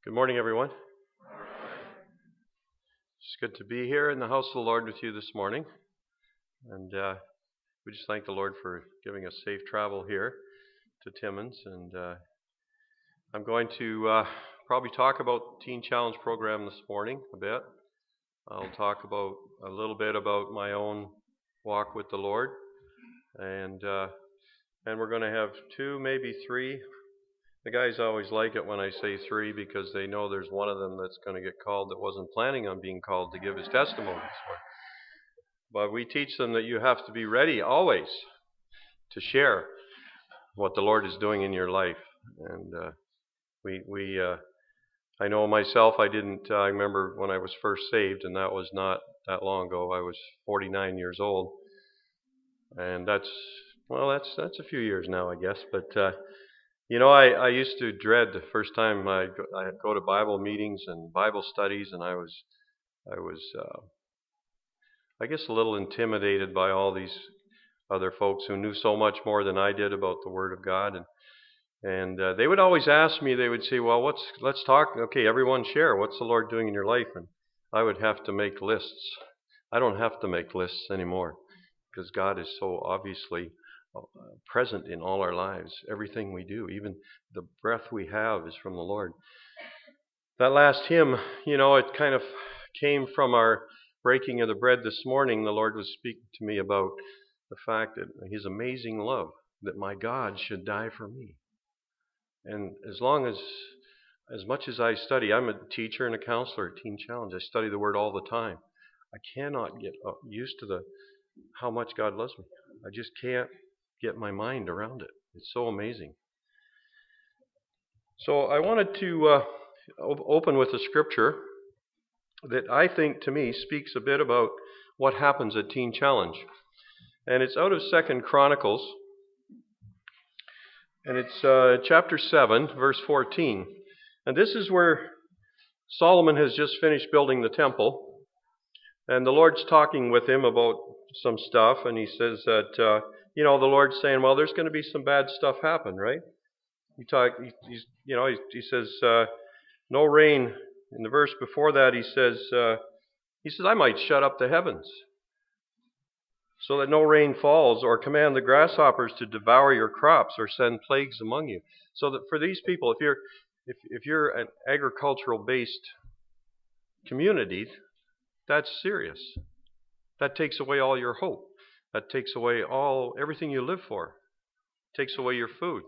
Good morning, everyone. It's good to be here in the house of the Lord with you this morning. And we just thank the Lord for giving us safe travel here to Timmins. And I'm going to probably talk about the Teen Challenge program this morning a bit. I'll talk about a little bit about my own walk with the Lord. And we're going to have two, maybe three. The guys always like it when I say three because they know there's one of them that's going to get called that wasn't planning on being called to give his testimony. But we teach them that you have to be ready always to share what the Lord is doing in your life. And I know myself, I remember when I was first saved, and that was not that long ago. I was 49 years old. And that's a few years now, I guess. But I used to dread the first time I'd go to Bible meetings and Bible studies, and I was I guess a little intimidated by all these other folks who knew so much more than I did about the Word of God, and they would always ask me. They would say, "Well, let's talk. Okay, everyone share. What's the Lord doing in your life?" And I would have to make lists. I don't have to make lists anymore because God is so obviously present in all our lives. Everything we do, even the breath we have, is from the Lord. That last hymn, it kind of came from our breaking of the bread this morning. The Lord was speaking to me about the fact that His amazing love, that my God should die for me. And as much as I study, I'm a teacher and a counselor at Teen Challenge. I study the Word all the time. I cannot get used to how much God loves me. I just can't get my mind around it. It's so amazing. So I wanted to open with a scripture that I think to me speaks a bit about what happens at Teen Challenge. And it's out of 2 Chronicles. And it's chapter 7, verse 14. And this is where Solomon has just finished building the temple. And the Lord's talking with him about some stuff. And he says that, the Lord's saying, well, there's going to be some bad stuff happen, right? He says, no rain. In the verse before that, he says, I might shut up the heavens so that no rain falls, or command the grasshoppers to devour your crops, or send plagues among you. So that for these people, if you're an agricultural-based community, that's serious. That takes away all your hope. That takes away everything you live for. Takes away your food.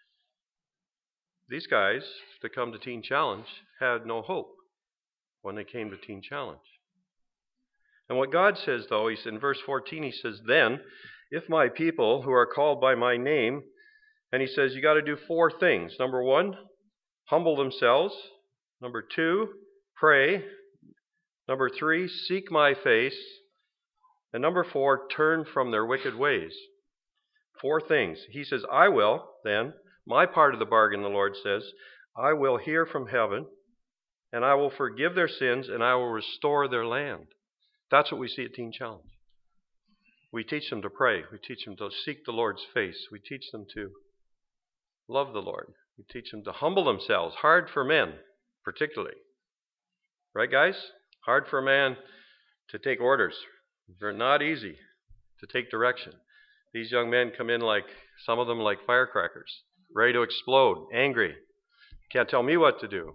These guys that come to Teen Challenge had no hope when they came to Teen Challenge. And what God says, though, in verse 14, he says, then, if my people who are called by my name, and he says, you got to do 4 things. Number 1, humble themselves. Number 2, pray. Number 3, seek my face. And number 4, turn from their wicked ways. 4 things. He says, I will, then, my part of the bargain, the Lord says, I will hear from heaven, and I will forgive their sins, and I will restore their land. That's what we see at Teen Challenge. We teach them to pray. We teach them to seek the Lord's face. We teach them to love the Lord. We teach them to humble themselves. Hard for men, particularly. Right, guys? Hard for a man to take orders. They're not easy to take direction. These young men come in some of them like firecrackers, ready to explode, angry. Can't tell me what to do.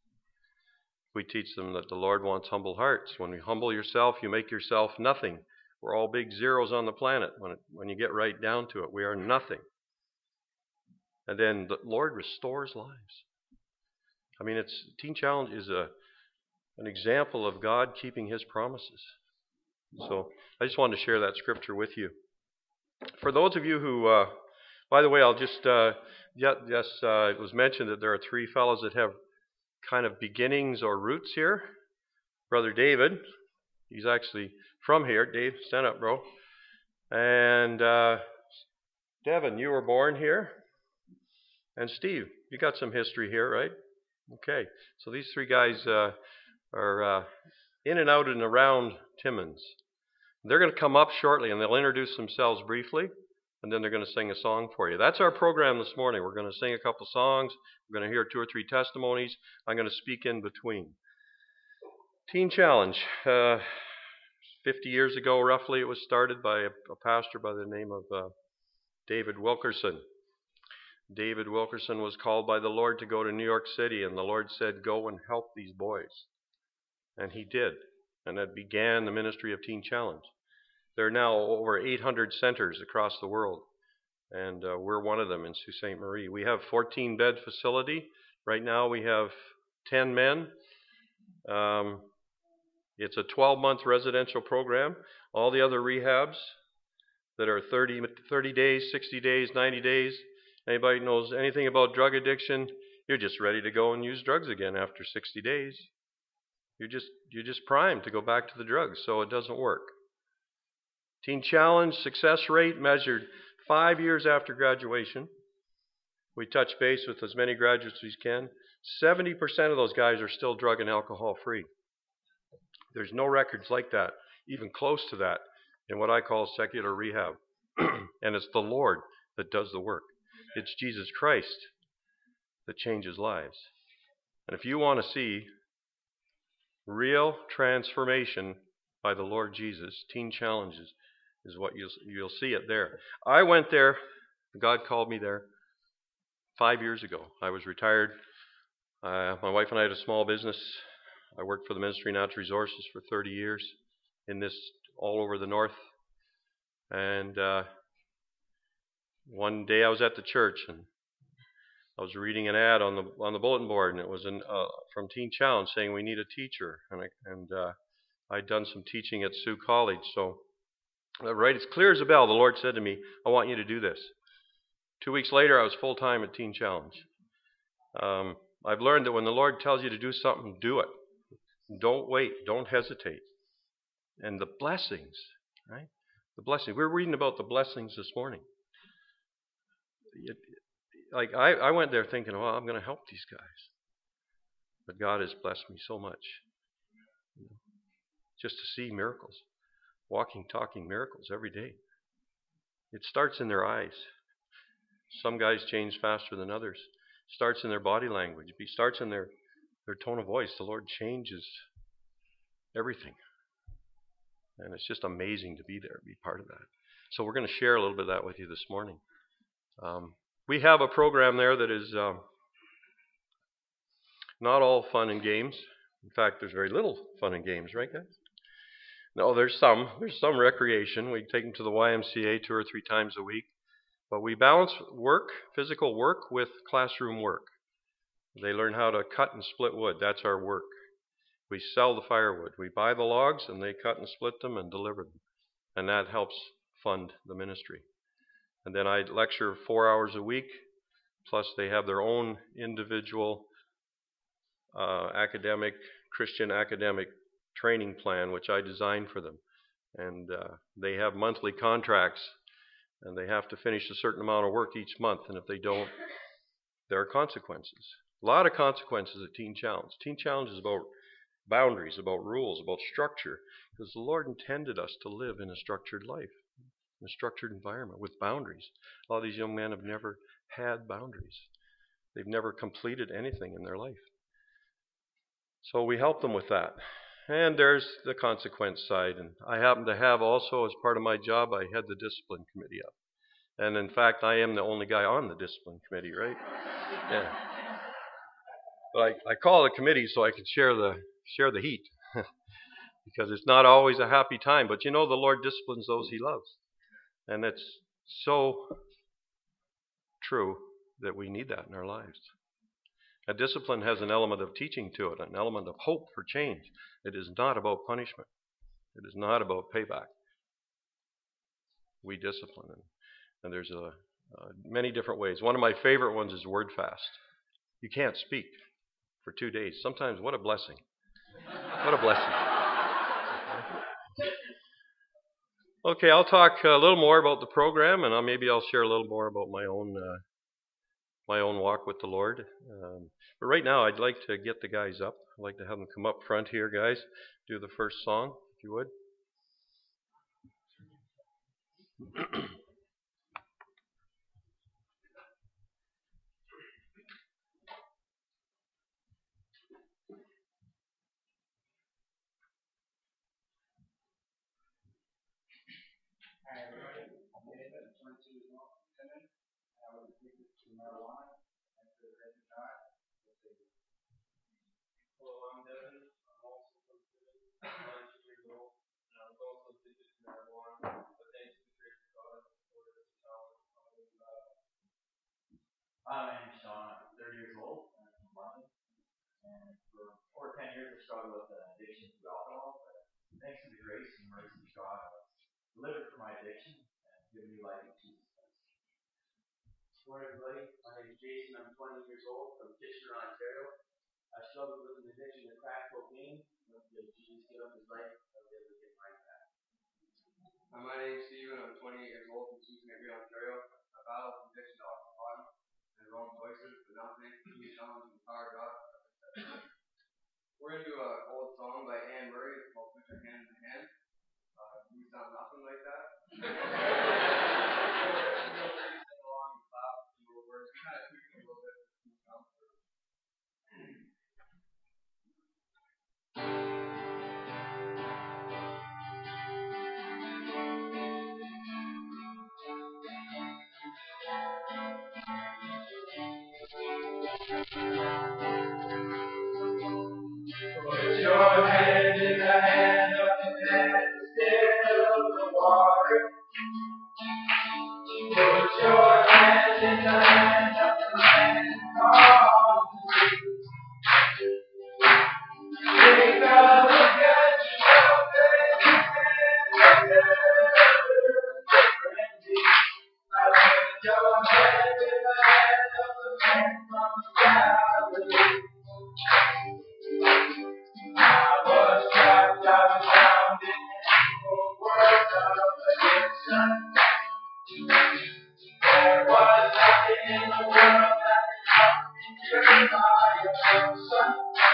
We teach them that the Lord wants humble hearts. When you humble yourself, you make yourself nothing. We're all big zeros on the planet. When you get right down to it, we are nothing. And then the Lord restores lives. I mean, Teen Challenge is an example of God keeping His promises. So I just wanted to share that scripture with you. For those of you who, by the way, I'll just, it was mentioned that there are 3 fellows that have kind of beginnings or roots here. Brother David, he's actually from here. Dave, stand up, bro. And Devin, you were born here. And Steve, you got some history here, right? Okay, so these 3 guys are in and out and around Timmins. They're going to come up shortly, and they'll introduce themselves briefly. and then they're going to sing a song for you. That's our program this morning. We're going to sing a couple songs. We're going to hear 2 or 3 testimonies. I'm going to speak in between. Teen Challenge. 50 years ago, roughly, it was started by a pastor by the name of David Wilkerson. David Wilkerson was called by the Lord to go to New York City, and the Lord said, go and help these boys. And he did. And that began the ministry of Teen Challenge. There are now over 800 centers across the world, and we're one of them in Sault Ste. Marie. We have 14-bed facility. Right now we have 10 men. It's a 12-month residential program. All the other rehabs that are 30 days, 60 days, 90 days, anybody knows anything about drug addiction, you're just ready to go and use drugs again after 60 days. You're just primed to go back to the drugs, so it doesn't work. Teen Challenge success rate measured 5 years after graduation. We touch base with as many graduates as we can. 70% of those guys are still drug and alcohol free. There's no records like that, even close to that, in what I call secular rehab. And it's the Lord that does the work. It's Jesus Christ that changes lives. And if you want to see real transformation by the Lord Jesus, Teen Challenges is what you'll see it there. I went there. God called me there 5 years ago. I was retired. My wife and I had a small business. I worked for the Ministry of Natural Resources for 30 years in this all over the north. And one day I was at the church and I was reading an ad on the bulletin board, and it was from Teen Challenge saying we need a teacher. And I'd done some teaching at Sioux College, so right as clear as a bell, the Lord said to me, I want you to do this. 2 weeks later, I was full-time at Teen Challenge. I've learned that when the Lord tells you to do something, do it. Don't wait. Don't hesitate. And the blessings, right? The blessings. We're reading about the blessings this morning. I went there thinking, well, I'm going to help these guys. But God has blessed me so much. Just to see miracles. Walking, talking miracles every day. It starts in their eyes. Some guys change faster than others. It starts in their body language. It starts in their tone of voice. The Lord changes everything. And it's just amazing to be there, be part of that. So we're going to share a little bit of that with you this morning. We have a program there that is not all fun and games. In fact, there's very little fun and games, right, guys? No, there's some recreation. We take them to the YMCA 2 or 3 times a week. But we balance work, physical work, with classroom work. They learn how to cut and split wood. That's our work. We sell the firewood. We buy the logs, and they cut and split them and deliver them. And that helps fund the ministry. And then I lecture 4 hours a week, plus they have their own individual Christian academic training plan, which I designed for them. And they have monthly contracts, and they have to finish a certain amount of work each month. And if they don't, there are consequences. A lot of consequences at Teen Challenge. Teen Challenge is about boundaries, about rules, about structure, because the Lord intended us to live in a structured life, in a structured environment with boundaries. A lot of these young men have never had boundaries. They've never completed anything in their life. So we help them with that. And there's the consequence side. And I happen to have also, as part of my job, I head the discipline committee up. And in fact, I am the only guy on the discipline committee, right? Yeah. But I call it a committee so I can share the heat. Because it's not always a happy time. But you know, the Lord disciplines those He loves. And it's so true that we need that in our lives. A discipline has an element of teaching to it, an element of hope for change. It is not about punishment. It is not about payback. We discipline. And there's many different ways. One of my favorite ones is word fast. You can't speak for 2 days. Sometimes, what a blessing. What a blessing. Okay, I'll talk a little more about the program, and maybe I'll share a little more about my own walk with the Lord. But right now, I'd like to get the guys up. I'd like to have them come up front here, guys. Do the first song, if you would. I'm Devin. I'm also from Philly. I'm 19 years old, and I was also addicted to marijuana. But thanks to the grace of God, I'm supported as a child. Hi, my name is Sean. I'm 30 years old. I'm from London. And for over 10 years, I struggled with addiction to alcohol. But thanks to the grace and mercy of God, I was delivered from my addiction and given new life in Jesus Christ. Morning, everybody. My name is Jason. I'm 20 years old from Kitchener, Ontario. I struggled with an addiction to crack cocaine. But Jesus gave up his life. I was able to get mine back. My name is Steven. I'm 28 years old from Sault Ste. Marie, Ontario. I battled with addiction to alcohol and wrong choices, but now thanks to the challenge and the power of God. We're going to do an old song by Anne Murray called Put Your Hand in the Hand. You sound nothing like that. Sing along and clap some little words. We kind of tweak it a little bit. Put your hand in the hand of the man who stills the water. Put your hand in the hand of the man calm the sea. Take a look at yourself and look at others differently. I put your hand in the hand of the man from Galilee. I was trapped, I was bound in the evil world of addiction. There was nothing in the world that could help me cure my affliction.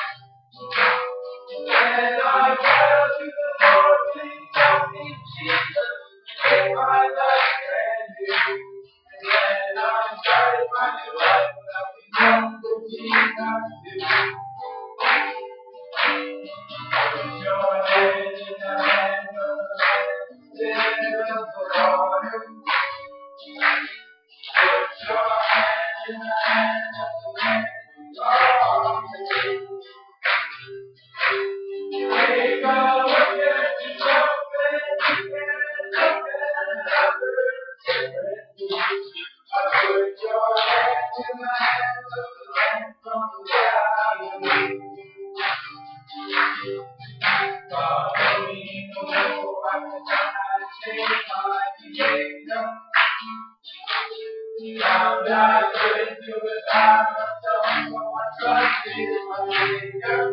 When I fell to the Lord, please help me, Jesus, make my life brand new. And when I started my new life, nothing else would Jesus do. Put your hand in the hand of the man who stills the water. Put your hand in the hand of the man who calms the sea. Take a look at yourself and you can look at others differently. I put your hand in the hand of the man from Galilee. Follow me, no, I cannot change my behavior. Found I couldn't do it by myself, so I trusted my Savior.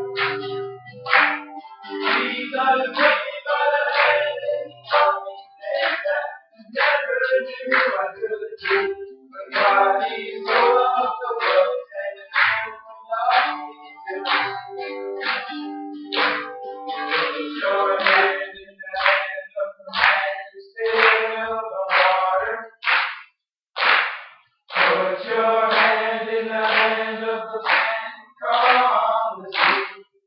Jesus took me by the hand and he taught me things that I never knew I could do. But God, he so loved the world and the people love me too. Put your hand in the hand of the man who stills the water. Put your hand in the hand of the man who calms the sea.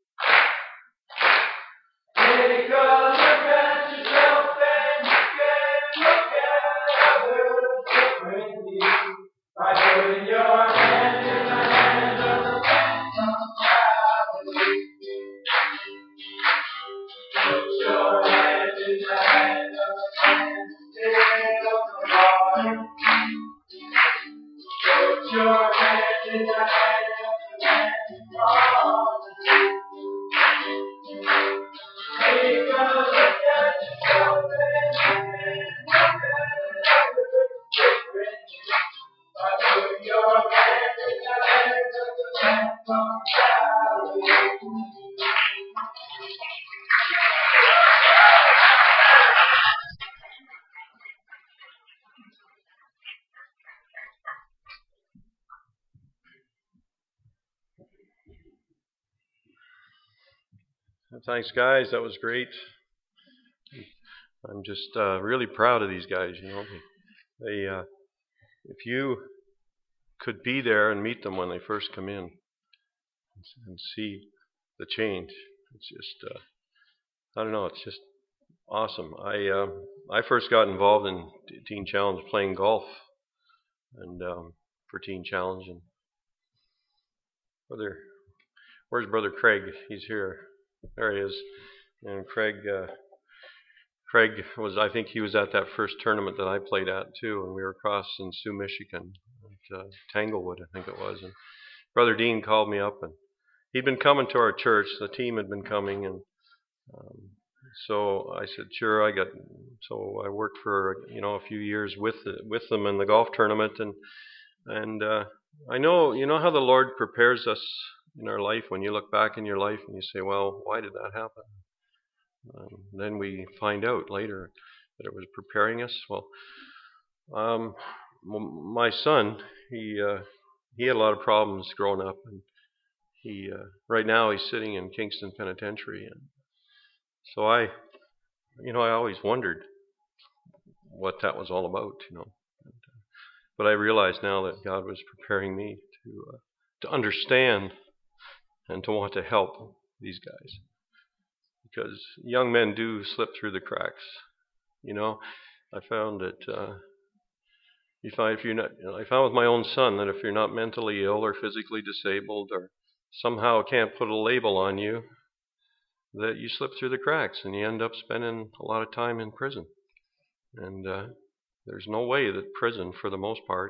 Take a look at yourself and you can look at others differently. By putting your hand in the hand of the man from Galilee. Put your hand in the hand of the man who stills the water. Put your hand in the hand of the man who calms the sea. Take a look at yourself and you can look at others differently. By putting your hand in the hand of the man from Galilee. Thanks, guys. That was great. I'm just really proud of these guys. You know, they if you could be there and meet them when they first come in and see the change, it's just I don't know. It's just awesome. I first got involved in Teen Challenge playing golf, and for Teen Challenge, and where's Brother Craig? He's here. There he is. And Craig was, I think he was at that first tournament that I played at too, and we were across in Sioux, Michigan, at Tanglewood, I think it was. And Brother Dean called me up, and he'd been coming to our church. The team had been coming, and so I said, sure. So I worked for a few years with them in the golf tournament, and I know how the Lord prepares us in our life. When you look back in your life and you say, well, why did that happen? Then we find out later that it was preparing us. Well, my son, he had a lot of problems growing up, and he right now he's sitting in Kingston Penitentiary, and so I always wondered what that was all about, But I realize now that God was preparing me to understand and to want to help these guys, because young men do slip through the cracks. I found that I found with my own son that if you're not mentally ill or physically disabled or somehow can't put a label on you, that you slip through the cracks and you end up spending a lot of time in prison. And there's no way that prison, for the most part,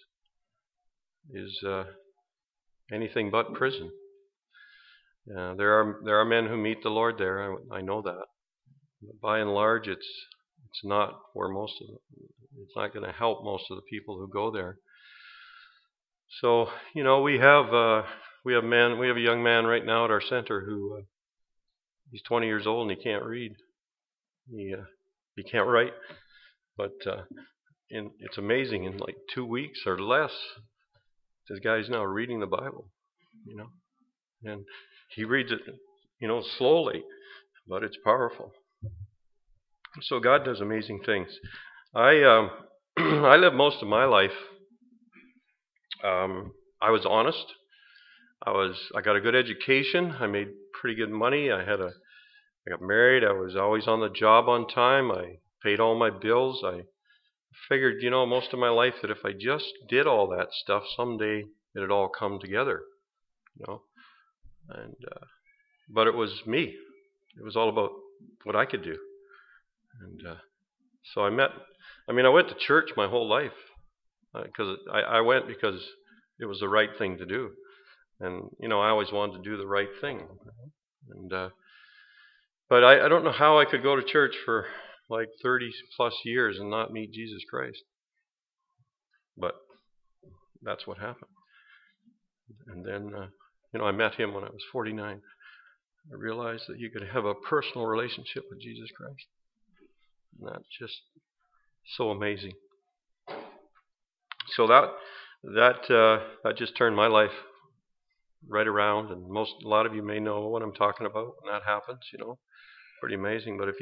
is anything but prison. There are men who meet the Lord there. I know that. But by and large, it's not where it's not going to help most of the people who go there. So we have a young man right now at our center who he's 20 years old and he can't read. He can't write, but it's amazing. In like 2 weeks or less, this guy's now reading the Bible. And he reads it, slowly, but it's powerful. So God does amazing things. I lived most of my life. I was honest. I got a good education. I made pretty good money. I got married. I was always on the job on time. I paid all my bills. I figured, most of my life that if I just did all that stuff, someday it'd all come together, And but it was me. It was all about what I could do. And so I went to church my whole life because I went because it was the right thing to do. And, I always wanted to do the right thing. And but I don't know how I could go to church for like 30 plus years and not meet Jesus Christ. But that's what happened. And then, I met him when I was 49. I realized that you could have a personal relationship with Jesus Christ. And that's just so amazing. So that just turned my life right around, and a lot of you may know what I'm talking about when that happens. Pretty amazing. But if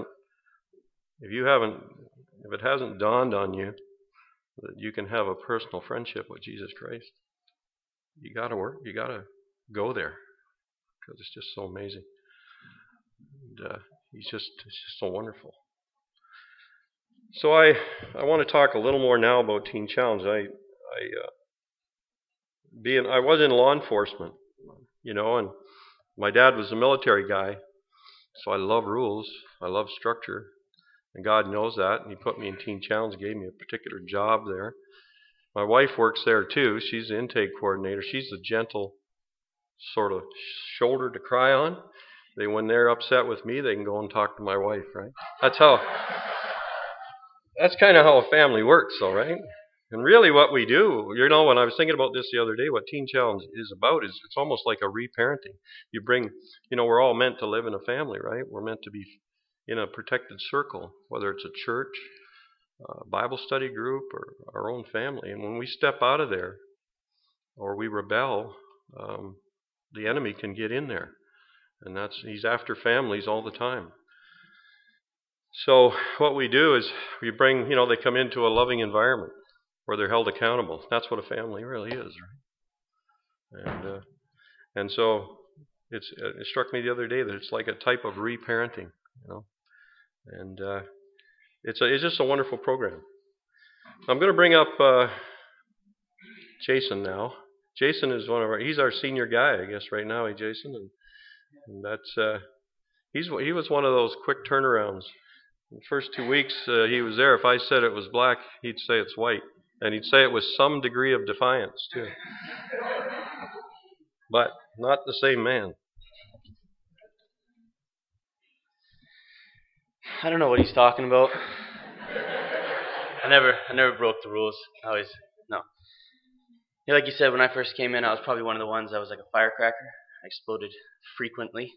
it hasn't dawned on you that you can have a personal friendship with Jesus Christ, you got to go there, because it's just so amazing. And it's just so wonderful. So I want to talk a little more now about Teen Challenge. I was in law enforcement, and my dad was a military guy, so I love rules, I love structure, and God knows that, and He put me in Teen Challenge, gave me a particular job there. My wife works there too. She's the intake coordinator. She's the gentle sort of shoulder to cry on. When they're upset with me, they can go and talk to my wife, right? That's kind of how a family works, though, right? And really what we do, when I was thinking about this the other day, what Teen Challenge is about is it's almost like a reparenting. You bring, we're all meant to live in a family, right? We're meant to be in a protected circle, whether it's a church, a Bible study group, or our own family. And when we step out of there or we rebel, the enemy can get in there. And he's after families all the time. So what we do is we bring, they come into a loving environment where they're held accountable. That's what a family really is, right? And so it struck me the other day that it's like a type of reparenting, and it's just a wonderful program. I'm going to bring up Jason now, Jason is he's our senior guy, I guess, right now, Jason? And that's, he was one of those quick turnarounds. The first 2 weeks he was there, if I said it was black, he'd say it's white. And he'd say it with some degree of defiance, too. But not the same man. I don't know what he's talking about. I never broke the rules. No. Yeah, like you said, when I first came in, I was probably one of the ones that was like a firecracker. I exploded frequently.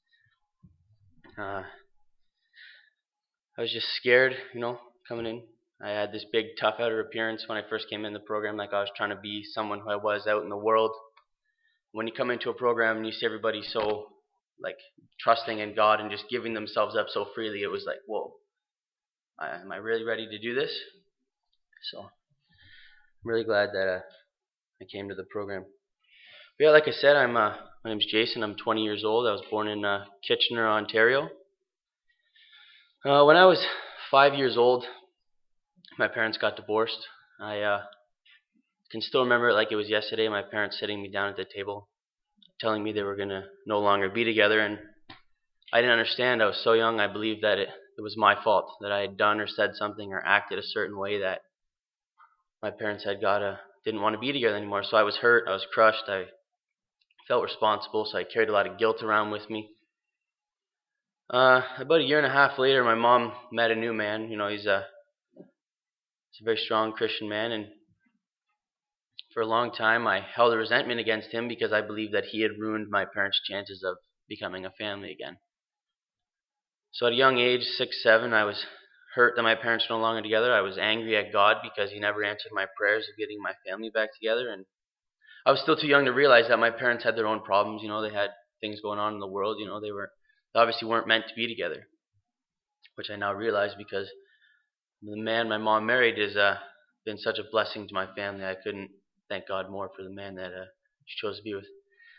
I was just scared, coming in. I had this big, tough outer appearance when I first came in the program, like I was trying to be someone who I was out in the world. When you come into a program and you see everybody so, like, trusting in God and just giving themselves up so freely, it was like, whoa, am I really ready to do this? So, I'm really glad that I came to the program. But yeah, like I said, my name's Jason. I'm 20 years old. I was born in Kitchener, Ontario. When I was 5 years old, my parents got divorced. I can still remember it like it was yesterday. My parents sitting me down at the table, telling me they were going to no longer be together, and I didn't understand. I was so young. I believed that it was my fault, that I had done or said something or acted a certain way that my parents didn't want to be together anymore. So I was hurt. I was crushed. I felt responsible, so I carried a lot of guilt around with me. About a year and a half later, my mom met a new man. He's a very strong Christian man, and for a long time I held a resentment against him because I believed that he had ruined my parents' chances of becoming a family again. So at a young age, 6, 7, I was hurt that my parents were no longer together. I was angry at God because he never answered my prayers of getting my family back together, and I was still too young to realize that my parents had their own problems. They had things going on in the world. They obviously weren't meant to be together, which I now realize because the man my mom married has been such a blessing to my family. I couldn't thank God more for the man that she chose to be with.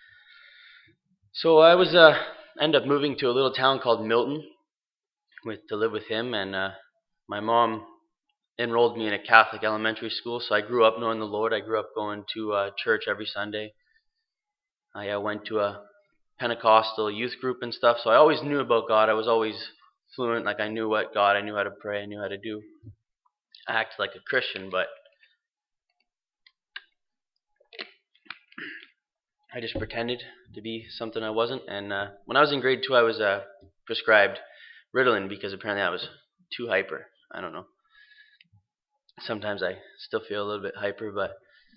So I was ended up moving to a little town called Milton to live with him, and my mom enrolled me in a Catholic elementary school, so I grew up knowing the Lord. I grew up going to church every Sunday. I went to a Pentecostal youth group and stuff, so I always knew about God. I was always fluent, like I knew how to pray, I knew how to act like a Christian, but I just pretended to be something I wasn't. And when I was in grade 2, I was prescribed Ritalin because apparently I was too hyper. I don't know. Sometimes I still feel a little bit hyper, but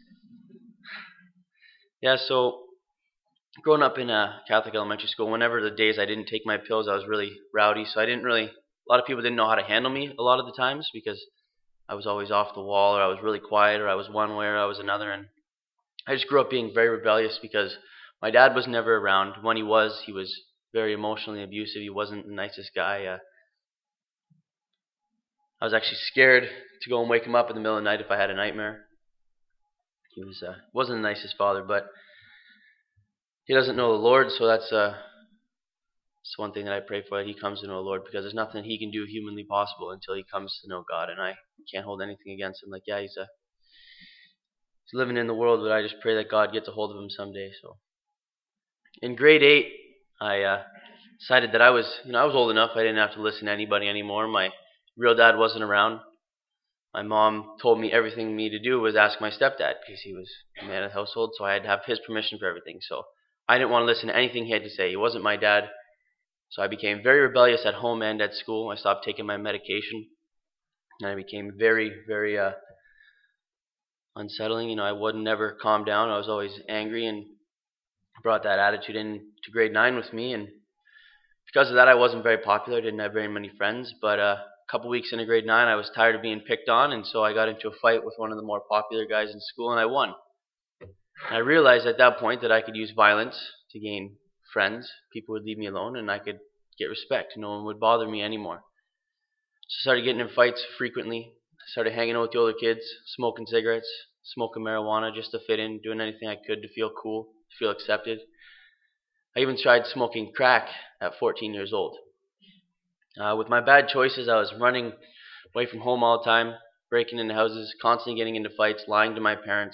yeah, so growing up in a Catholic elementary school, whenever the days I didn't take my pills, I was really rowdy, so a lot of people didn't know how to handle me a lot of the times because I was always off the wall, or I was really quiet, or I was one way or I was another, and I just grew up being very rebellious because my dad was never around. When he was very emotionally abusive. He wasn't the nicest guy. I was actually scared to go and wake him up in the middle of the night if I had a nightmare. He wasn't the nicest father, but he doesn't know the Lord, so that's one thing that I pray for, that he comes to know the Lord, because there's nothing he can do humanly possible until he comes to know God, and I can't hold anything against him. Like, yeah, he's living in the world, but I just pray that God gets a hold of him someday. So in grade 8, I decided that I was old enough. I didn't have to listen to anybody anymore. My real dad wasn't around. My mom told me everything me to do was ask my stepdad because he was the man of the household, so I had to have his permission for everything. So I didn't want to listen to anything he had to say. He wasn't my dad. So I became very rebellious at home and at school. I stopped taking my medication, and I became very, very unsettling. I would never calm down. I was always angry, and brought that attitude into grade 9 with me. And because of that, I wasn't very popular. I didn't have very many friends. But a couple weeks into grade 9, I was tired of being picked on, and so I got into a fight with one of the more popular guys in school, and I won. And I realized at that point that I could use violence to gain friends. People would leave me alone, and I could get respect. No one would bother me anymore. So I started getting in fights frequently. I started hanging out with the older kids, smoking cigarettes, smoking marijuana just to fit in, doing anything I could to feel cool, to feel accepted. I even tried smoking crack at 14 years old. With my bad choices, I was running away from home all the time, breaking into houses, constantly getting into fights, lying to my parents,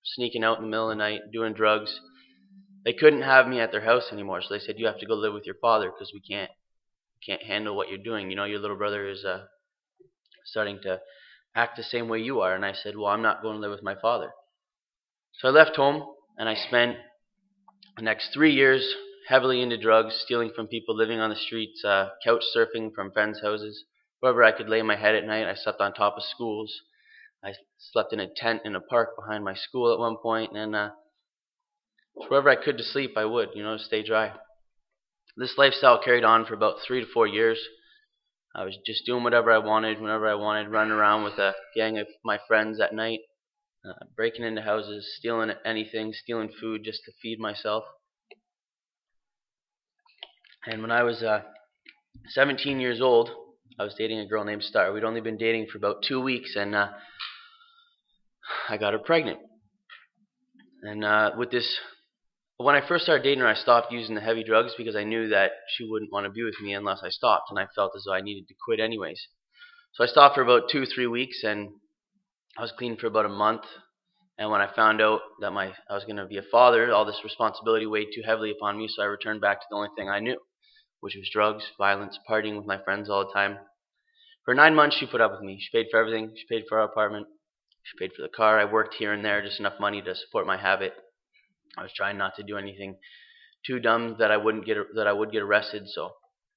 sneaking out in the middle of the night, doing drugs. They couldn't have me at their house anymore, so they said, you have to go live with your father because we can't handle what you're doing. You know, your little brother is starting to act the same way you are. And I said, well, I'm not going to live with my father. So I left home, and I spent the next 3 years heavily into drugs, stealing from people, living on the streets, couch surfing from friends' houses. Wherever I could lay my head at night, I slept on top of schools. I slept in a tent in a park behind my school at one point, and wherever I could to sleep, I would, to stay dry. This lifestyle carried on for about 3 to 4 years. I was just doing whatever I wanted, whenever I wanted, running around with a gang of my friends at night, breaking into houses, stealing anything, stealing food just to feed myself. And when I was 17 years old, I was dating a girl named Star. We'd only been dating for about 2 weeks, and I got her pregnant. And when I first started dating her, I stopped using the heavy drugs because I knew that she wouldn't want to be with me unless I stopped, and I felt as though I needed to quit anyways. So I stopped for about 2-3 weeks, and I was clean for about a month. And when I found out that I was going to be a father, all this responsibility weighed too heavily upon me, so I returned back to the only thing I knew, which was drugs, violence, partying with my friends all the time. For 9 months, she put up with me. She paid for everything. She paid for our apartment. She paid for the car. I worked here and there, just enough money to support my habit. I was trying not to do anything too dumb that I would get arrested. So,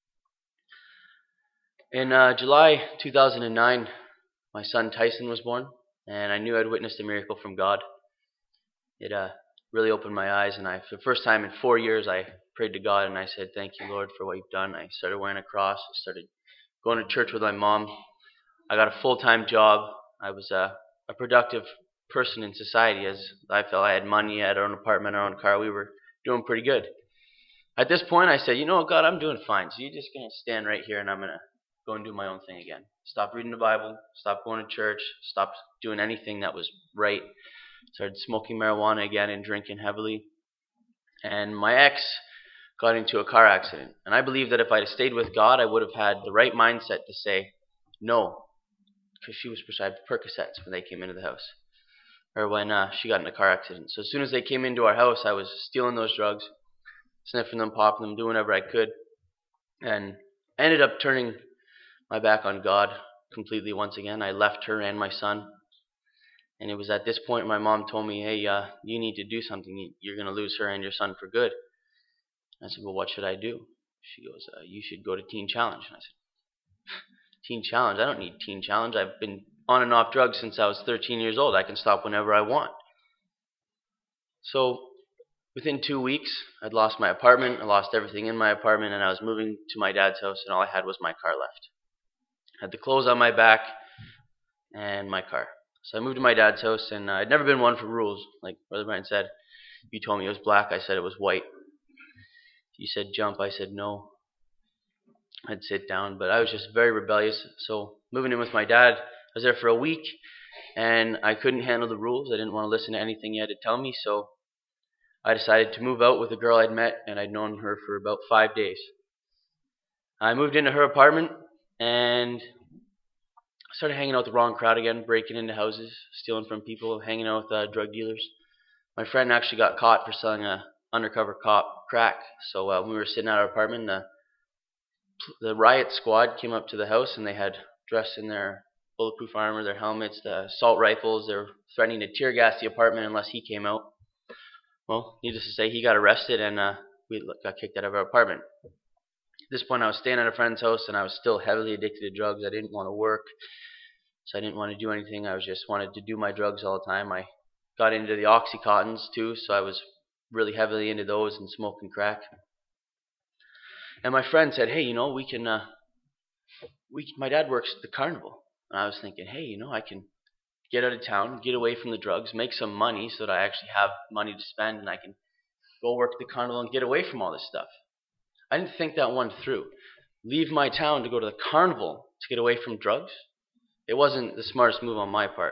in July 2009, my son Tyson was born, and I knew I'd witnessed a miracle from God. It really opened my eyes, and for the first time in 4 years, I prayed to God, and I said, "Thank you, Lord, for what you've done." I started wearing a cross. I started going to church with my mom. I got a full-time job. I was a productive person in society, as I felt I had money, I had our own apartment, our own car. We were doing pretty good. At this point, I said, you know what, God, I'm doing fine. So you're just going to stand right here, and I'm going to go and do my own thing again. Stop reading the Bible, stop going to church, stop doing anything that was right. Started smoking marijuana again and drinking heavily. And my ex got into a car accident. And I believe that if I had stayed with God, I would have had the right mindset to say no, because she was prescribed Percocets when they came into the house, or when she got in a car accident. So as soon as they came into our house, I was stealing those drugs, sniffing them, popping them, doing whatever I could, and ended up turning my back on God completely once again. I left her and my son, and it was at this point my mom told me, hey, you need to do something. You're going to lose her and your son for good. And I said, well, what should I do? She goes, you should go to Teen Challenge. And I said, Teen Challenge? I don't need Teen Challenge. I've been on and off drugs since I was 13 years old. I can stop whenever I want. So within 2 weeks, I'd lost my apartment. I lost everything in my apartment, and I was moving to my dad's house, and all I had was my car left. I had the clothes on my back and my car. So I moved to my dad's house, and I'd never been one for rules. Like Brother Brian said, if you told me it was black, I said it was white. If you said jump, I said no. I'd sit down, but I was just very rebellious. So moving in with my dad, I was there for a week, and I couldn't handle the rules. I didn't want to listen to anything he had to tell me, so I decided to move out with a girl I'd met, and I'd known her for about 5 days. I moved into her apartment, and I started hanging out with the wrong crowd again, breaking into houses, stealing from people, hanging out with drug dealers. My friend actually got caught for selling a undercover cop crack, so when we were sitting at our apartment, the riot squad came up to the house, and they had dressed in their bulletproof armor, their helmets, the assault rifles. They were threatening to tear gas the apartment unless he came out. Well, needless to say, he got arrested, and we got kicked out of our apartment. At this point, I was staying at a friend's house, and I was still heavily addicted to drugs. I didn't want to work, so I didn't want to do anything. I just wanted to do my drugs all the time. I got into the Oxycontins too, so I was really heavily into those and smoking crack. And my friend said, hey, we can, my dad works at the carnival. And I was thinking, hey, I can get out of town, get away from the drugs, make some money so that I actually have money to spend, and I can go work at the carnival and get away from all this stuff. I didn't think that one through. Leave my town to go to the carnival to get away from drugs? It wasn't the smartest move on my part.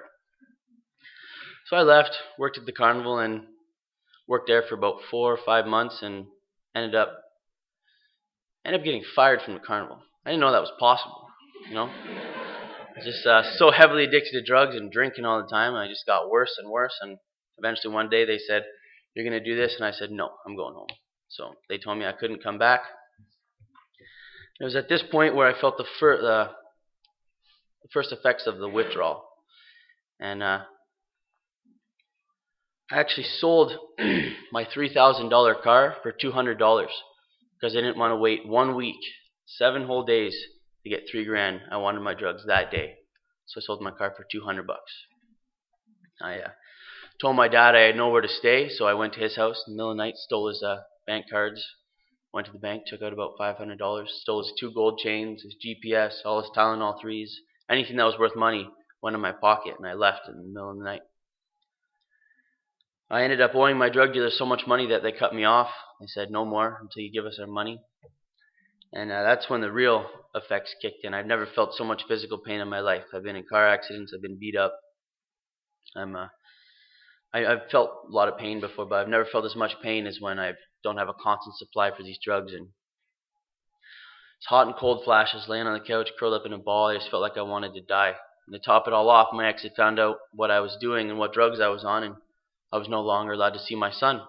So I left, worked at the carnival, and worked there for about 4 or 5 months, and ended up getting fired from the carnival. I didn't know that was possible, I was just so heavily addicted to drugs and drinking all the time, and I just got worse and worse, and Eventually one day they said, "You're going to do this," and I said, "No, I'm going home." So they told me I couldn't come back. It was at this point where I felt the first effects of the withdrawal. And I actually sold my $3,000 car for $200 because I didn't want to wait 1 week, 7 whole days to get $3,000. I wanted my drugs that day. So I sold my car for $200. I told my dad I had nowhere to stay, so I went to his house in the middle of the night, stole his bank cards, went to the bank, took out about $500, stole his 2 gold chains, his GPS, all his Tylenol 3s, anything that was worth money went in my pocket, and I left in the middle of the night. I ended up owing my drug dealer so much money that they cut me off. They said, "No more until you give us our money." And that's when the real effects kicked in. I've never felt so much physical pain in my life. I've been in car accidents. I've been beat up. I've felt a lot of pain before, but I've never felt as much pain as when I don't have a constant supply for these drugs. And it's hot and cold flashes, laying on the couch, curled up in a ball. I just felt like I wanted to die. And to top it all off, my ex had found out what I was doing and what drugs I was on, and I was no longer allowed to see my son.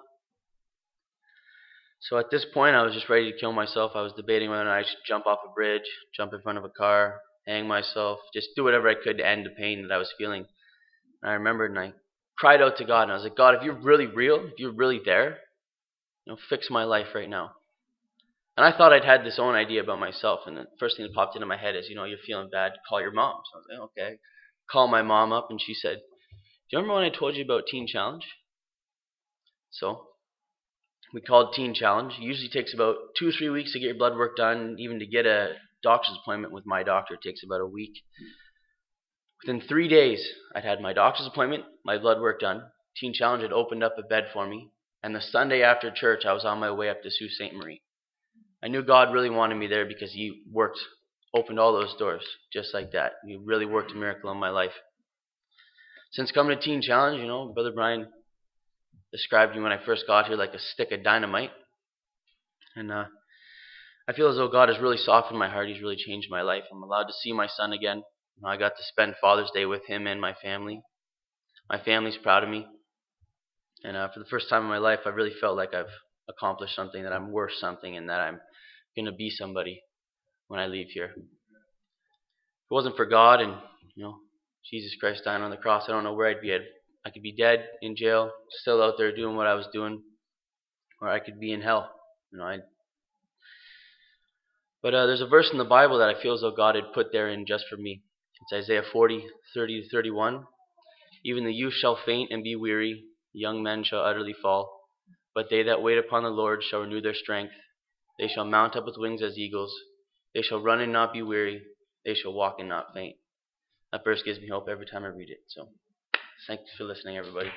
So at this point, I was just ready to kill myself. I was debating whether I should jump off a bridge, jump in front of a car, hang myself, just do whatever I could to end the pain that I was feeling. And I remembered, and I cried out to God, and I was like, "God, if you're really real, if you're really there, fix my life right now." And I thought I'd had this own idea about myself, and the first thing that popped into my head is, you're feeling bad, call your mom. So I was like, okay. Call my mom up, and she said, "Do you remember when I told you about Teen Challenge?" So we called Teen Challenge. It usually takes about 2 or 3 weeks to get your blood work done. Even to get a doctor's appointment with my doctor, it takes about a week. Within 3 days, I'd had my doctor's appointment, my blood work done. Teen Challenge had opened up a bed for me. And the Sunday after church, I was on my way up to Sault Ste. Marie. I knew God really wanted me there because He opened all those doors just like that. He really worked a miracle in my life. Since coming to Teen Challenge, Brother Brian described me when I first got here like a stick of dynamite. And I feel as though God has really softened my heart. He's really changed my life. I'm allowed to see my son again. I got to spend Father's Day with him and my family. My family's proud of me. And for the first time in my life, I really felt like I've accomplished something, that I'm worth something, and that I'm going to be somebody when I leave here. If it wasn't for God and, Jesus Christ dying on the cross, I don't know where I'd be. I could be dead, in jail, still out there doing what I was doing, or I could be in hell. But there's a verse in the Bible that I feel as though God had put there in just for me. It's Isaiah 40:30-31. "Even the youth shall faint and be weary, the young men shall utterly fall. But they that wait upon the Lord shall renew their strength. They shall mount up with wings as eagles. They shall run and not be weary. They shall walk and not faint." That verse gives me hope every time I read it. So, thanks for listening, everybody.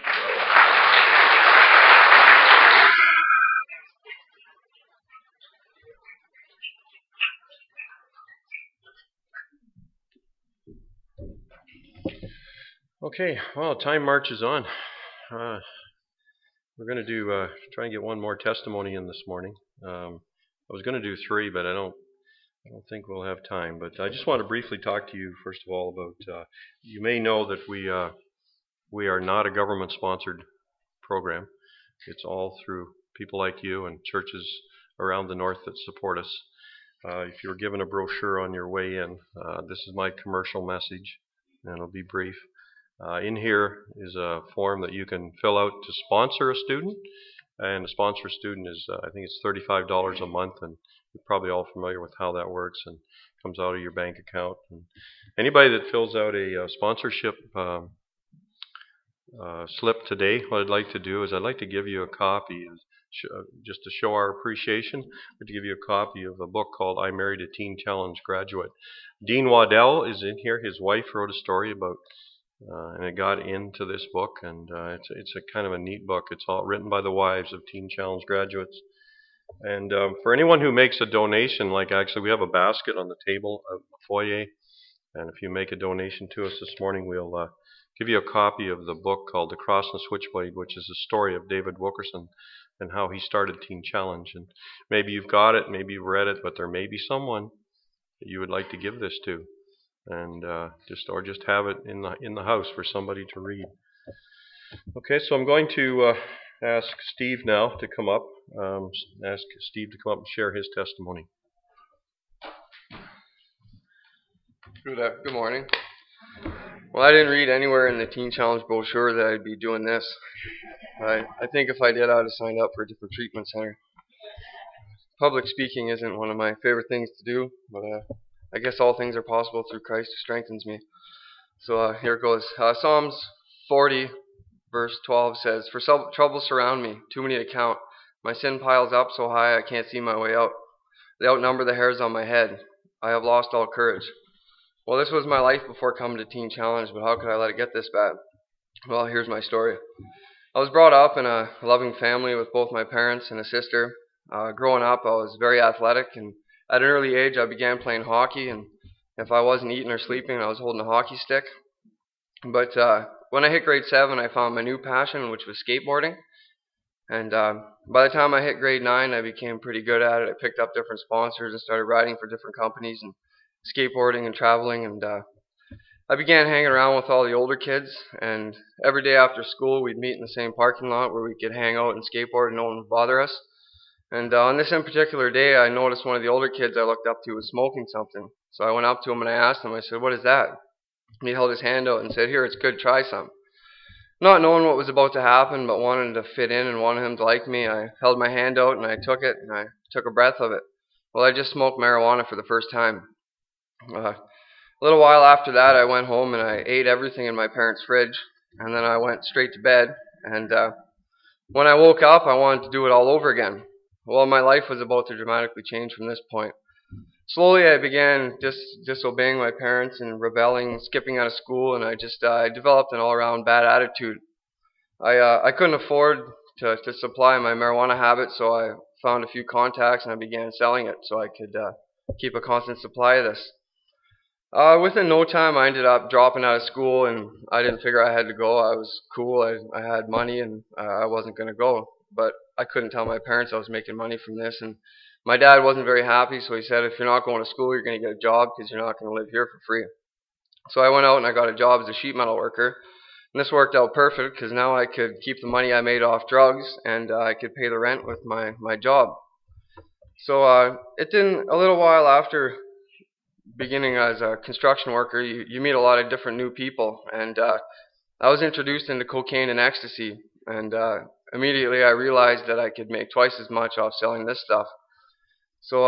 Okay, well, time marches on. We're going to try and get one more testimony in this morning. I was going to do 3, but I don't think we'll have time. But I just want to briefly talk to you, first of all, about, you may know that we are not a government-sponsored program. It's all through people like you and churches around the north that support us. If you were given a brochure on your way in, this is my commercial message, and it'll be brief. In here is a form that you can fill out to sponsor a student, and to sponsor a student is, I think it's $35 a month, and you're probably all familiar with how that works, and it comes out of your bank account. And anybody that fills out a sponsorship slip today, what I'd like to do is I'd like to give you a copy, just to show our appreciation. I'd like to give you a copy of a book called I Married a Teen Challenge Graduate. Dean Waddell is in here. His wife wrote a story about and it got into this book, and it's a kind of a neat book. It's all written by the wives of Teen Challenge graduates. And for anyone who makes a donation, actually we have a basket on the table of the foyer, and if you make a donation to us this morning, we'll give you a copy of the book called The Cross and Switchblade, which is the story of David Wilkerson and how he started Teen Challenge. And maybe you've got it, maybe you've read it, but there may be someone that you would like to give this to. And just have it in the house for somebody to read. Okay. Okay, so I'm going to ask Steve now to come up. Ask Steve to come up and share his testimony. Good morning. Well, I didn't read anywhere in the Teen Challenge brochure that I'd be doing this. I think if I did, I would have signed up for a different treatment center. Public speaking isn't one of my favorite things to do, but I guess all things are possible through Christ who strengthens me. So here it goes. Psalms 40, verse 12 says, "For troubles surround me, too many to count. My sin piles up so high I can't see my way out. They outnumber the hairs on my head. I have lost all courage." Well, this was my life before coming to Teen Challenge, but how could I let it get this bad? Well, here's my story. I was brought up in a loving family with both my parents and a sister. Growing up, I was very athletic, and at an early age, I began playing hockey, and if I wasn't eating or sleeping, I was holding a hockey stick. But when I hit grade 7, I found my new passion, which was skateboarding. And by the time I hit grade 9, I became pretty good at it. I picked up different sponsors and started riding for different companies and skateboarding and traveling. And I began hanging around with all the older kids. And every day after school, we'd meet in the same parking lot where we could hang out and skateboard and no one would bother us. And on this in particular day, I noticed one of the older kids I looked up to was smoking something. So I went up to him and I asked him, I said, "What is that?" And he held his hand out and said, "Here, it's good, try some." Not knowing what was about to happen, but wanting to fit in and wanting him to like me, I held my hand out and I took it and I took a breath of it. Well, I just smoked marijuana for the first time. A little while after that, I went home and I ate everything in my parents' fridge, and then I went straight to bed. And when I woke up, I wanted to do it all over again. Well, my life was about to dramatically change from this point. Slowly, I began disobeying my parents and rebelling, skipping out of school, and I developed an all-around bad attitude. I couldn't afford to supply my marijuana habit, so I found a few contacts and I began selling it so I could keep a constant supply of this. Within no time, I ended up dropping out of school, and I didn't figure I had to go. I was cool. I had money, and I wasn't going to go. But I couldn't tell my parents I was making money from this, and my dad wasn't very happy, so he said, "If you're not going to school, you're going to get a job because you're not going to live here for free." So I went out and I got a job as a sheet metal worker, and this worked out perfect because now I could keep the money I made off drugs, and I could pay the rent with my job. So it didn't. A little while after beginning as a construction worker, you meet a lot of different new people, and I was introduced into cocaine and ecstasy, and immediately I realized that I could make twice as much off selling this stuff. So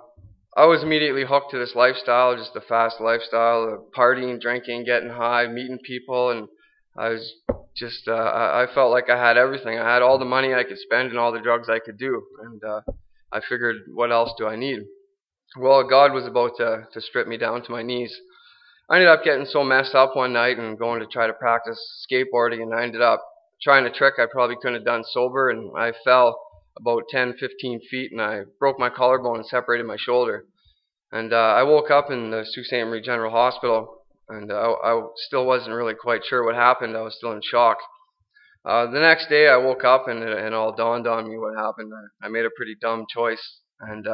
I was immediately hooked to this lifestyle, just a fast lifestyle of partying, drinking, getting high, meeting people, and I was just, I felt like I had everything. I had all the money I could spend and all the drugs I could do, and I figured, what else do I need? Well, God was about to strip me down to my knees. I ended up getting so messed up one night and going to try to practice skateboarding, and I ended up trying a trick I probably couldn't have done sober, and I fell about 10, 15 feet, and I broke my collarbone and separated my shoulder. And I woke up in the Sault Ste. Marie General Hospital, and I still wasn't really quite sure what happened. I was still in shock. The next day I woke up and it all dawned on me what happened. I made a pretty dumb choice. And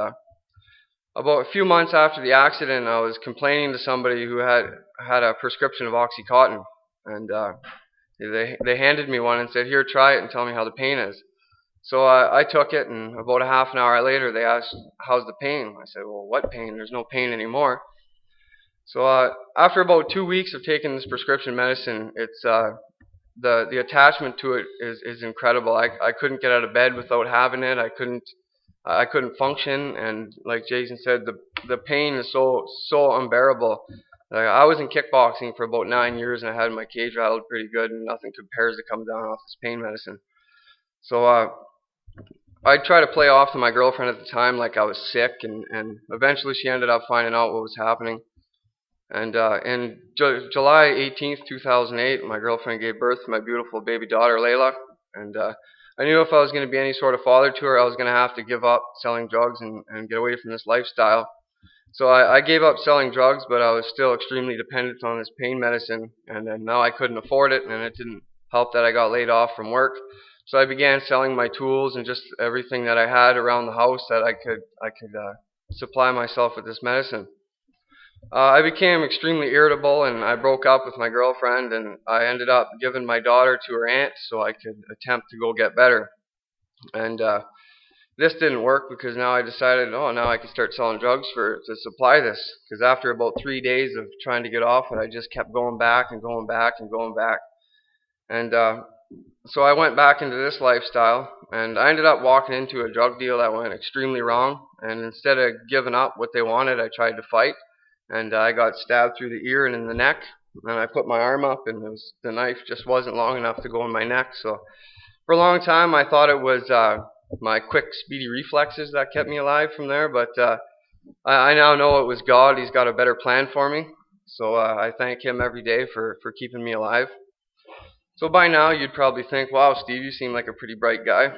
about a few months after the accident, I was complaining to somebody who had a prescription of OxyContin. And they handed me one and said, "Here, try it and tell me how the pain is." So I took it, and about a half an hour later, they asked, "How's the pain?" I said, "Well, what pain? There's no pain anymore." So after about 2 weeks of taking this prescription medicine, it's the attachment to it is incredible. I couldn't get out of bed without having it. I couldn't function, and like Jason said, the pain is so unbearable. I was in kickboxing for about 9 years, and I had my cage rattled pretty good, and nothing compares to come down off this pain medicine. So I tried to play off to my girlfriend at the time like I was sick, and eventually she ended up finding out what was happening. And in July 18th, 2008, my girlfriend gave birth to my beautiful baby daughter, Layla. And I knew if I was going to be any sort of father to her, I was going to have to give up selling drugs and get away from this lifestyle. So I gave up selling drugs, but I was still extremely dependent on this pain medicine. And then now I couldn't afford it, and it didn't help that I got laid off from work. So I began selling my tools and just everything that I had around the house that I could supply myself with this medicine. I became extremely irritable, and I broke up with my girlfriend, and I ended up giving my daughter to her aunt so I could attempt to go get better. And this didn't work because now I decided, now I can start selling drugs to supply this. Because after about 3 days of trying to get off it, I just kept going back and going back and going back. And so I went back into this lifestyle, and I ended up walking into a drug deal that went extremely wrong. And instead of giving up what they wanted, I tried to fight, and I got stabbed through the ear and in the neck. And I put my arm up, and the knife just wasn't long enough to go in my neck. So for a long time, I thought it was my quick, speedy reflexes that kept me alive from there. But I now know it was God. He's got a better plan for me. So I thank Him every day for keeping me alive. So by now, you'd probably think, wow, Steve, you seem like a pretty bright guy.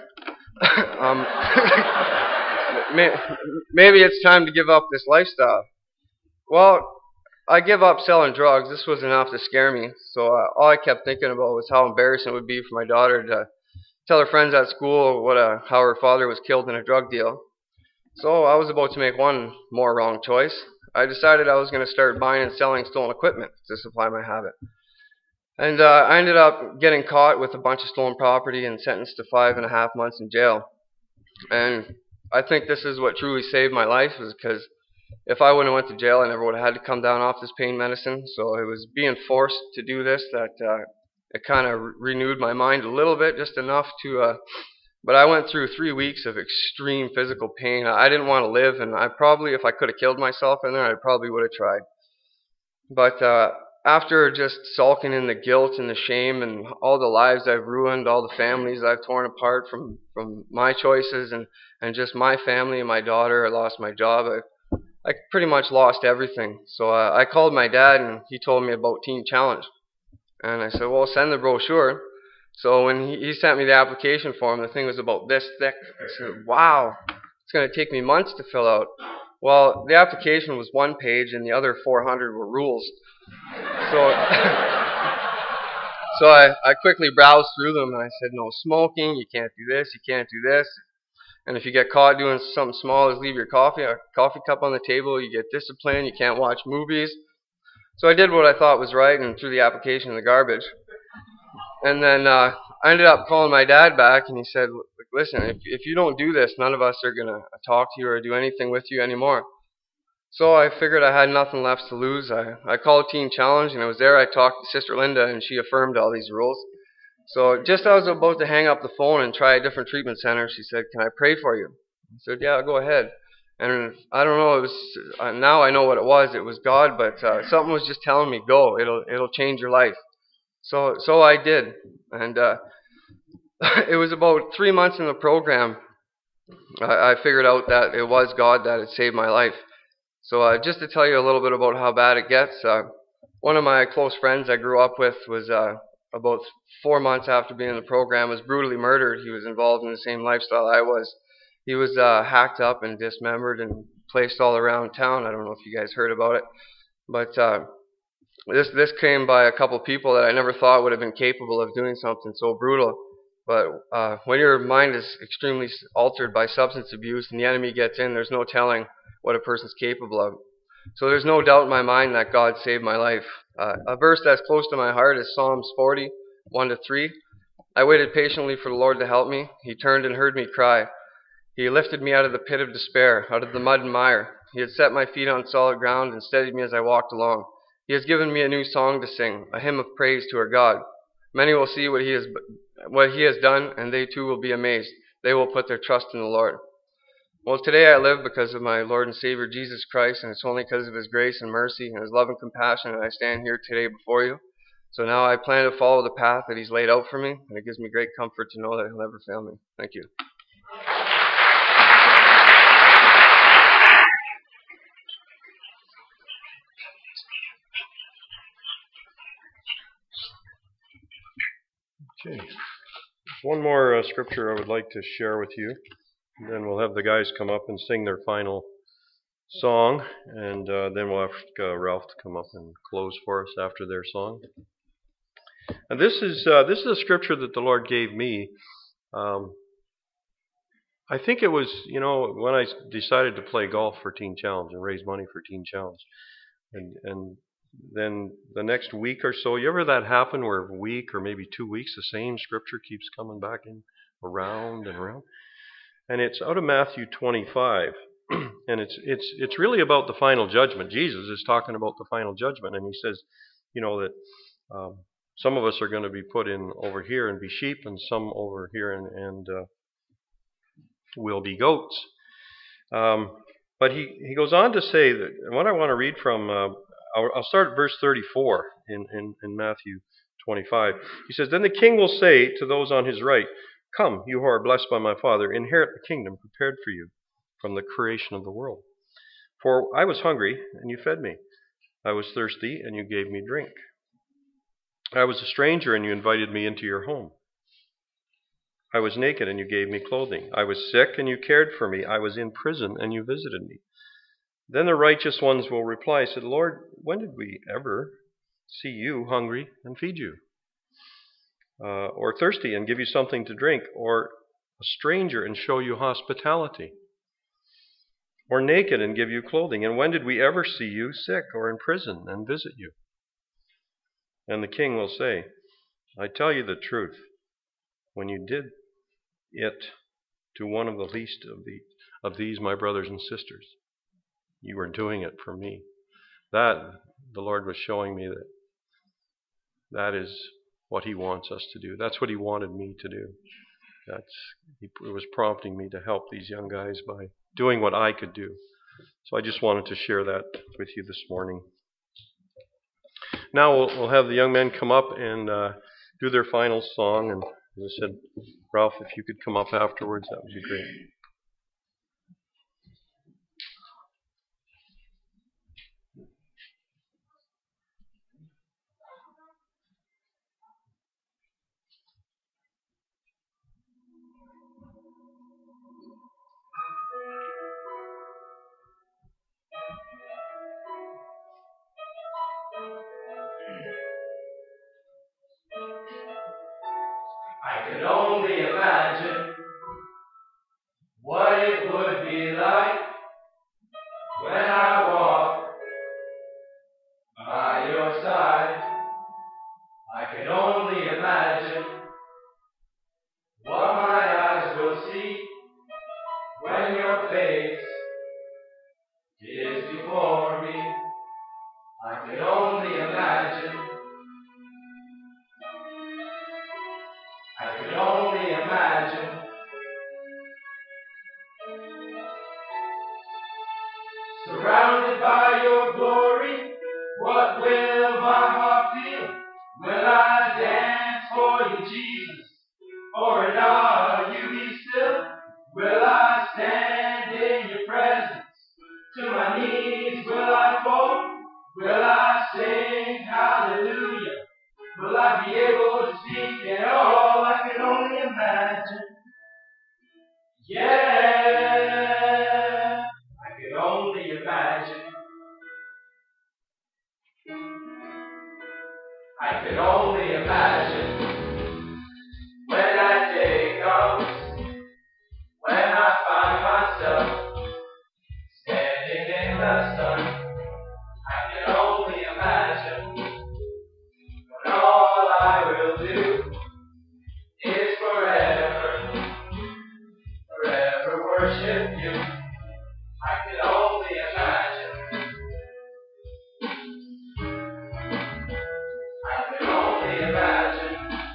Maybe it's time to give up this lifestyle. Well, I give up selling drugs. This was enough to scare me. So all I kept thinking about was how embarrassing it would be for my daughter to tell her friends at school how her father was killed in a drug deal. So I was about to make one more wrong choice. I decided I was going to start buying and selling stolen equipment to supply my habit. And I ended up getting caught with a bunch of stolen property and sentenced to 5.5 months in jail. And I think this is what truly saved my life, is because if I wouldn't have went to jail, I never would have had to come down off this pain medicine. So it was being forced to do this that it kind of renewed my mind a little bit, just enough to. But I went through 3 weeks of extreme physical pain. I didn't want to live, and I probably, if I could have killed myself in there, I probably would have tried. But after just sulking in the guilt and the shame and all the lives I've ruined, all the families I've torn apart from my choices and just my family and my daughter, I lost my job. I pretty much lost everything. So I called my dad, and he told me about Teen Challenge. And I said, well, send the brochure. So when he sent me the application form, the thing was about this thick. I said, wow, it's going to take me months to fill out. Well, the application was 1 page, and the other 400 were rules. So I quickly browsed through them, and I said, no smoking, you can't do this, you can't do this. And if you get caught doing something small as leave your coffee cup on the table, you get disciplined, you can't watch movies. So I did what I thought was right and threw the application in the garbage. And then I ended up calling my dad back, and he said, listen, if you don't do this, none of us are going to talk to you or do anything with you anymore. So I figured I had nothing left to lose. I called Teen Challenge, and I was there. I talked to Sister Linda, and she affirmed all these rules. So just as I was about to hang up the phone and try a different treatment center, she said, can I pray for you? I said, yeah, go ahead. And I don't know, it was now I know what it was. It was God, but something was just telling me, go. It'll change your life. So I did. And it was about 3 months in the program, I figured out that it was God that had saved my life. So just to tell you a little bit about how bad it gets, one of my close friends I grew up with was about 4 months after being in the program was brutally murdered. He was involved in the same lifestyle I was. He was hacked up and dismembered and placed all around town. I don't know if you guys heard about it, but this came by a couple people that I never thought would have been capable of doing something so brutal. But when your mind is extremely altered by substance abuse and the enemy gets in, there's no telling what a person's capable of. So there's no doubt in my mind that God saved my life. A verse that's close to my heart is Psalms 40, 1-3. I waited patiently for the Lord to help me. He turned and heard me cry. He lifted me out of the pit of despair, out of the mud and mire. He had set my feet on solid ground and steadied me as I walked along. He has given me a new song to sing, a hymn of praise to our God. Many will see what he has done, and they too will be amazed. They will put their trust in the Lord. Well, today I live because of my Lord and Savior Jesus Christ, and it's only because of His grace and mercy and His love and compassion that I stand here today before you. So now I plan to follow the path that He's laid out for me, and it gives me great comfort to know that He'll never fail me. Thank you. Okay. One more scripture I would like to share with you. And then we'll have the guys come up and sing their final song. And then we'll ask Ralph to come up and close for us after their song. And this is a scripture that the Lord gave me. I think it was, when I decided to play golf for Teen Challenge and raise money for Teen Challenge. And then the next week or so, you ever that happen where a week or maybe 2 weeks the same scripture keeps coming back in around and around? And it's out of Matthew 25. And it's really about the final judgment. Jesus is talking about the final judgment, and he says, that some of us are going to be put in over here and be sheep, and some over here and will be goats. But he goes on to say that, and what I want to read from, I'll start at verse 34 in Matthew 25. He says, "Then the king will say to those on his right, 'Come, you who are blessed by my Father, inherit the kingdom prepared for you from the creation of the world. For I was hungry, and you fed me. I was thirsty, and you gave me drink. I was a stranger, and you invited me into your home. I was naked, and you gave me clothing. I was sick, and you cared for me. I was in prison, and you visited me.' Then the righteous ones will reply," said, "Lord, when did we ever see you hungry and feed you? Or thirsty and give you something to drink? Or a stranger and show you hospitality? Or naked and give you clothing? And when did we ever see you sick or in prison and visit you?" And the king will say, "I tell you the truth, when you did it to one of the least of these my brothers and sisters, you were doing it for me." That, the Lord was showing me that is what he wants us to do. That's what he wanted me to do. It was prompting me to help these young guys by doing what I could do. So I just wanted to share that with you this morning. Now we'll have the young men come up and do their final song. And as I said, Ralph, if you could come up afterwards, that would be great. I could only imagine what it would be like when I walk by your side. I could only imagine what my eyes will see when your face is before me. I could only imagine. I could only imagine. Surrounded by your glory, what will my heart feel? Will I dance for you, Jesus? Or are you be still? Will I stand in your presence? To my knees will I fall? Will I sing hallelujah? Will I be able to speak at all? I can only imagine. Yeah, I can only imagine. I can only imagine when that day comes, when I find myself standing in the sun. I can only imagine when all I will do is forever worship you. I can only imagine. I can only imagine.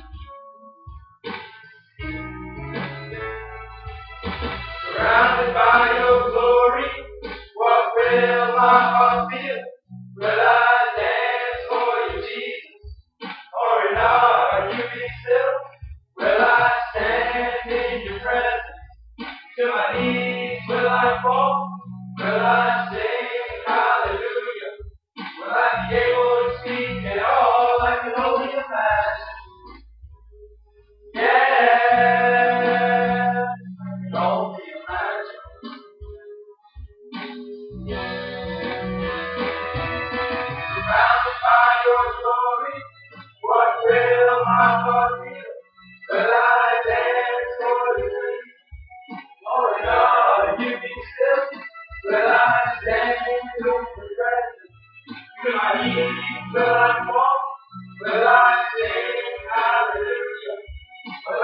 Surrounded by your glory, what will my heart feel? Will I dance for you, Jesus? Or in awe you be still? Will I stand in your presence? To my knees will I fall? Will I sing hallelujah? Will I be able to speak at all? I can only imagine. Yeah, I can only imagine.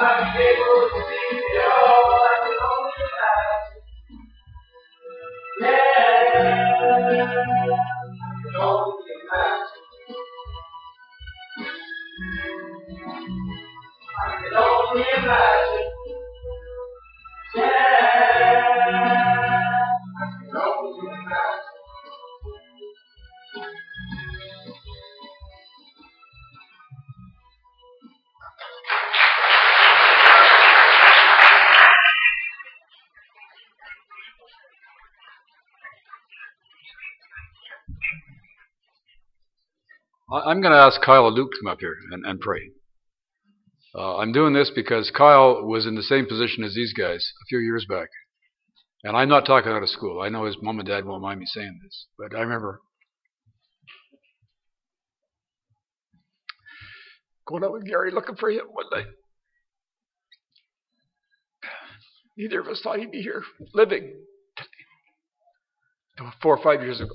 I've been able to see it all, I can only imagine. Yeah, I can only imagine. I can only imagine. Yeah, I can only imagine. I'm going to ask Kyle or Luke to come up here and pray. I'm doing this because Kyle was in the same position as these guys a few years back. And I'm not talking out of school. I know his mom and dad won't mind me saying this. But I remember going out with Gary looking for him one night. Neither of us thought he'd be here living 4 or 5 years ago.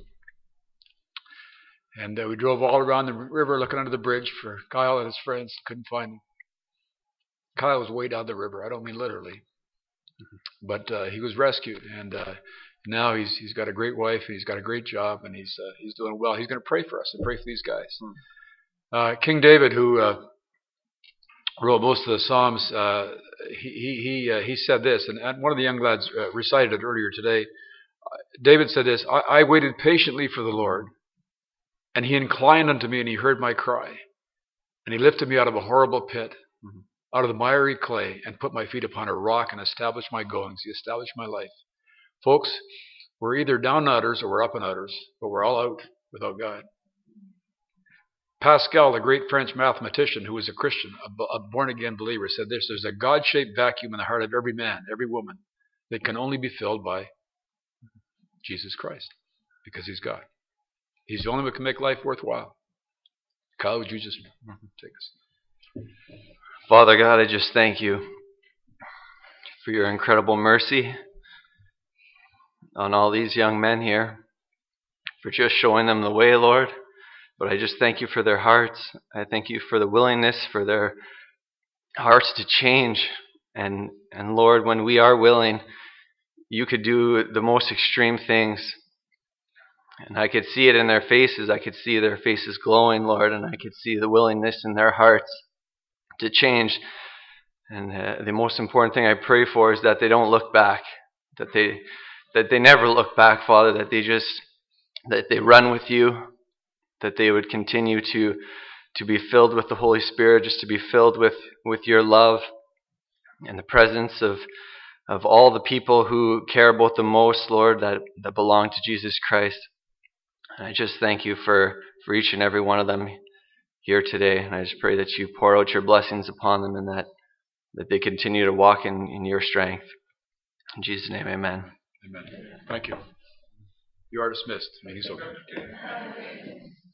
And we drove all around the river looking under the bridge for Kyle and his friends. Couldn't find him. Kyle was way down the river. I don't mean literally. But he was rescued. And now he's got a great wife. And he's got a great job. And he's doing well. He's going to pray for us and pray for these guys. King David, who wrote most of the Psalms, he said this. And one of the young lads recited it earlier today. David said this, I waited patiently for the Lord. And he inclined unto me, and he heard my cry. And he lifted me out of a horrible pit, out of the miry clay, and put my feet upon a rock, and established my goings. He established my life. Folks, we're either down and outers or we're up and outers, but we're all out without God. Pascal, the great French mathematician who was a Christian, a born-again believer, said this, there's a God-shaped vacuum in the heart of every man, every woman, that can only be filled by Jesus Christ, because he's God. He's the only one who can make life worthwhile. Kyle, would you just take us? Father God, I just thank you for your incredible mercy on all these young men here, for just showing them the way, Lord. But I just thank you for their hearts. I thank you for the willingness for their hearts to change. And Lord, when we are willing, you could do the most extreme things. And I could see it in their faces. I could see their faces glowing, Lord, and I could see the willingness in their hearts to change. And the most important thing I pray for is that they don't look back, that they never look back, Father, that they run with you, that they would continue to be filled with the Holy Spirit, just to be filled with your love and the presence of all the people who care about them most, Lord, that belong to Jesus Christ. And I just thank you for each and every one of them here today. And I just pray that you pour out your blessings upon them and that they continue to walk in your strength. In Jesus' name, amen. Amen. Thank you. You are dismissed. Meeting's over.